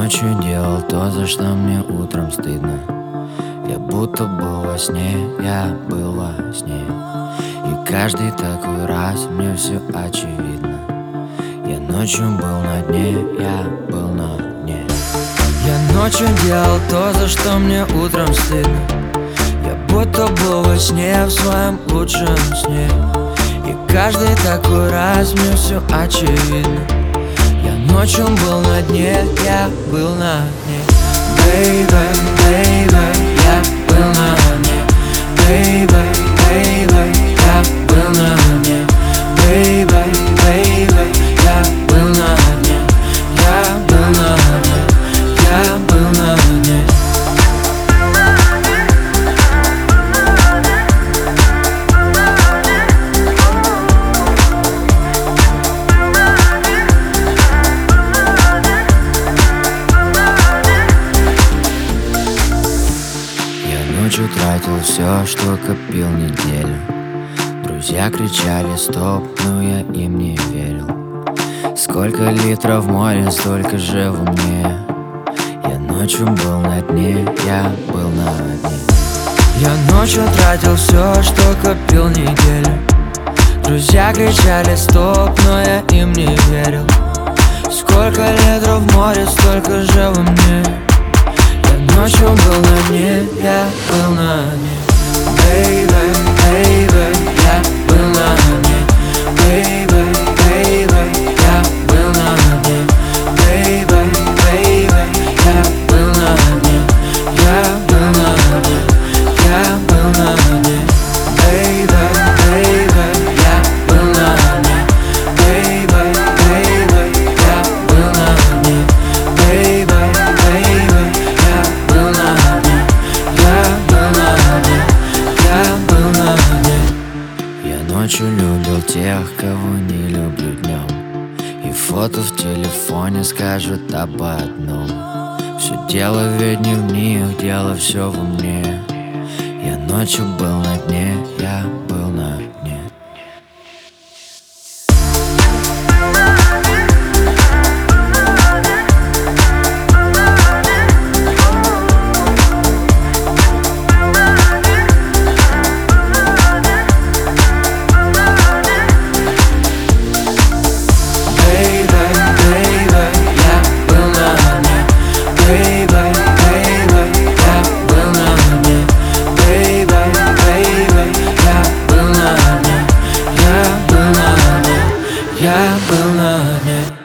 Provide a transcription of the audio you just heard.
ночью делал то, за что мне утром стыдно. Я будто был во сне, я был во сне. И каждый такой раз мне все очевидно. Я ночью был на дне, я был на дне. Я ночью делал то, за что мне утром стыдно. Я будто был во сне, в своем лучшем сне. И каждый такой раз мне все очевидно. Я ночью был на дне, я был на дне. Baby, baby, я был на дне. Baby, baby, я был на дне. Baby, baby, я был на дне. Я был на дне, я был на дне. Ночью тратил все, что копил неделю. Друзья кричали стоп, но я им не верил. Сколько литров в море, столько же в уме. Я ночью был на дне, я был на дне. Я ночью тратил все, что копил неделю. Друзья кричали стоп, но я им не верил. Сколько литров в море, столько же во мне. Ночью был на дне, я был на дне. Baby, baby, я был на дне. Baby, baby, я был на дне. Baby, baby, я был на дне. Я был на дне, я был на дне. Baby, baby, я был на дне. Baby, baby, я был на дне. Baby, baby, я был на дне. Я ночью любил тех, кого не люблю днем. И фото в телефоне скажут об одном. Все дело ведь не в них, дело все во мне. Я ночью был на дне, я был на дне. Я был на дне.